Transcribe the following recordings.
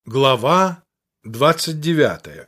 Глава 29.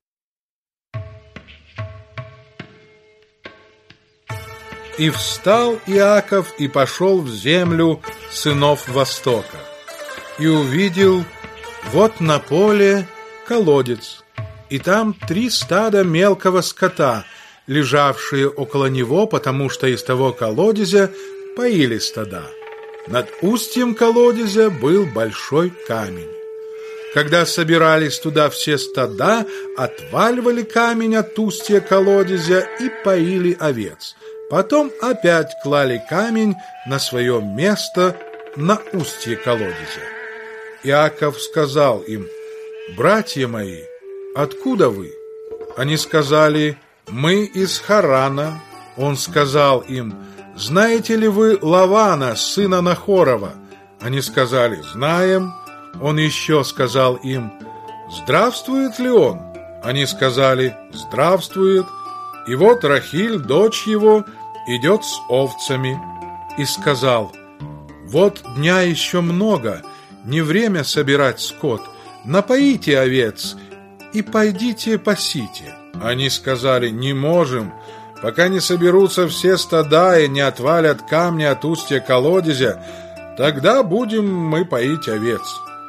И встал Иаков и пошел в землю сынов Востока, и увидел, вот на поле колодец, и там 3 стада мелкого скота, лежавшие около него, потому что из того колодезя поили стада. Над устьем колодезя был большой камень. Когда собирались туда все стада, отваливали камень от устья колодезя и поили овец. Потом опять клали камень на свое место на устье колодезя. Иаков сказал им: «Братья мои, откуда вы?» Они сказали: «Мы из Харана». Он сказал им: «Знаете ли вы Лавана, сына Нахорова?» Они сказали: «Знаем». Он еще сказал им: «Здравствует ли он?» Они сказали: «Здравствует». И вот Рахиль, дочь его, идет с овцами. И сказал: «Вот дня еще много, не время собирать скот, напоите овец и пойдите пасите». Они сказали: «Не можем, пока не соберутся все стада и не отвалят камни от устья колодезя, тогда будем мы поить овец».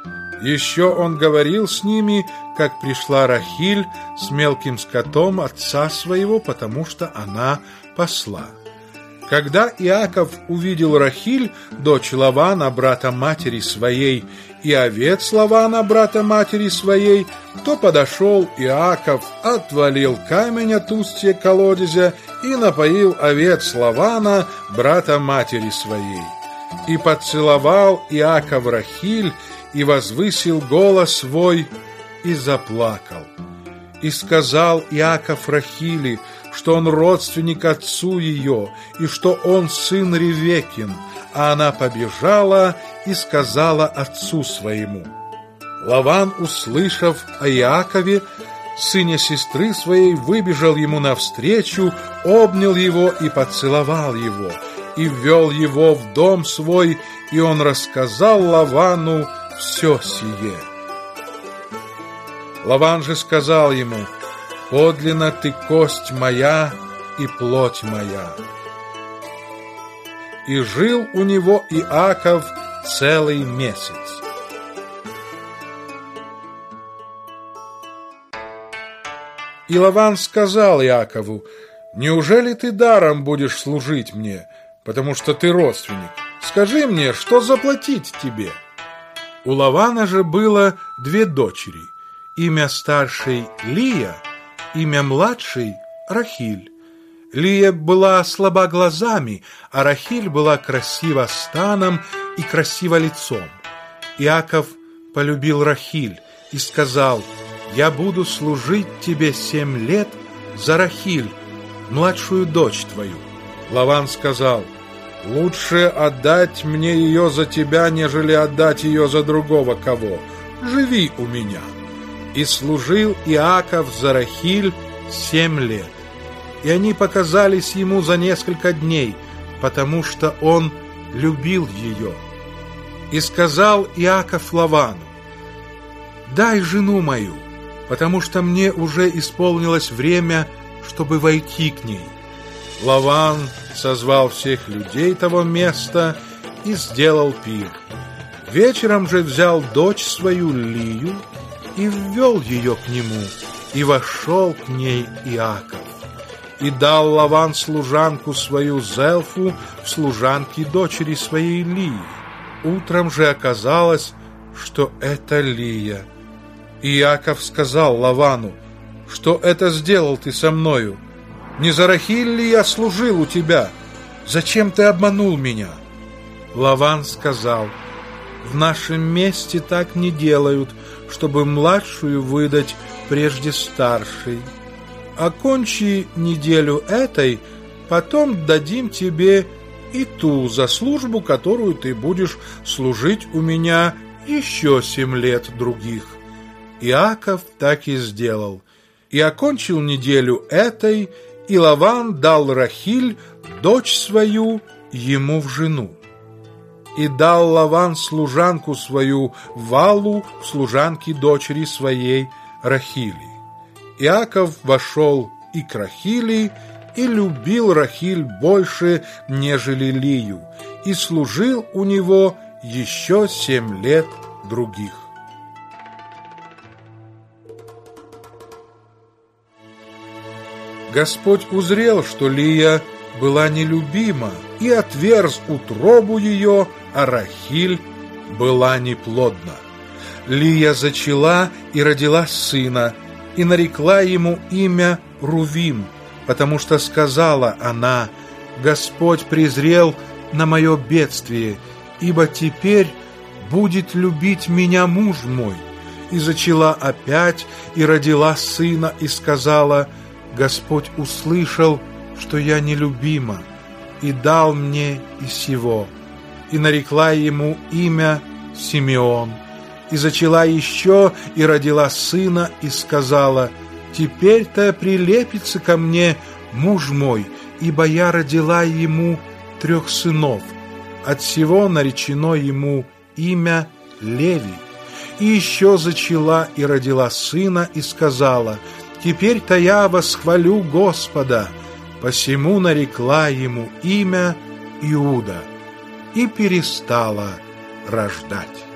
Еще он говорил с ними, как пришла Рахиль с мелким скотом отца своего, потому что она пасла. Когда Иаков увидел Рахиль, дочь Лавана, брата матери своей, и овец Лавана, брата матери своей, то подошел Иаков, отвалил камень от устья колодезя и напоил овец Лавана, брата матери своей. И поцеловал Иаков Рахиль, и возвысил голос свой, и заплакал. И сказал Иаков Рахили, что он родственник отцу ее, и что он сын Ревекин, а она побежала и сказала отцу своему. Лаван, услышав о Иакове, сыне сестры своей, выбежал ему навстречу, обнял его и поцеловал его, и ввел его в дом свой, и он рассказал Лавану все сие. Лаван же сказал ему: «Подлинно ты кость моя и плоть моя». И жил у него Иаков целый месяц. И Лаван сказал Иакову: «Неужели ты даром будешь служить мне, потому что ты родственник? Скажи мне, что заплатить тебе?» У Лавана же было 2 дочери, имя старшей Лия, имя младшей Рахиль. Лия была слаба глазами, а Рахиль была красива станом и красива лицом. Иаков полюбил Рахиль и сказал: «Я буду служить тебе 7 лет за Рахиль, младшую дочь твою». Лаван сказал: «Лучше отдать мне ее за тебя, нежели отдать ее за другого кого. Живи у меня». И служил Иаков за Рахиль 7 лет. И они показались ему за несколько дней, потому что он любил ее. И сказал Иаков Лавану: «Дай жену мою, потому что мне уже исполнилось время, чтобы войти к ней». Лаван созвал всех людей того места и сделал пир. Вечером же взял дочь свою Лию и ввел ее к нему, и вошел к ней Иаков. И дал Лаван служанку свою Зелфу в служанке дочери своей Лии. Утром же оказалось, что это Лия. И Иаков сказал Лавану: «Что это сделал ты со мною? Не за Рахиль ли я служил у тебя? Зачем ты обманул меня?» Лаван сказал: «В нашем месте так не делают, чтобы младшую выдать прежде старшей. Окончи неделю этой, потом дадим тебе и ту за службу, которую ты будешь служить у меня еще 7 лет других». Иаков так и сделал, и окончил неделю этой, и Лаван дал Рахиль, дочь свою, ему в жену. и дал Лаван служанку свою Валу в служанки дочери своей Рахили. Иаков вошел и к Рахили, и любил Рахиль больше, нежели Лию, и служил у него еще 7 лет других. Господь узрел, что Лия была нелюбима, и отверз утробу ее, а Рахиль была неплодна. Лия зачала и родила сына, и нарекла ему имя Рувим, потому что сказала она: «Господь презрел на мое бедствие, ибо теперь будет любить меня муж мой». И зачала опять, и родила сына, и сказала: «Господь услышал, что я нелюбима, и дал мне и сего». И нарекла ему имя Симеон. И зачала еще, и родила сына, и сказала: «Теперь-то прилепится ко мне муж мой, ибо я родила ему 3 сынов». От сего наречено ему имя Леви. И еще зачала и родила сына, и сказала: «Теперь-то я восхвалю Господа». Посему нарекла ему имя Иуда, и перестала рождать.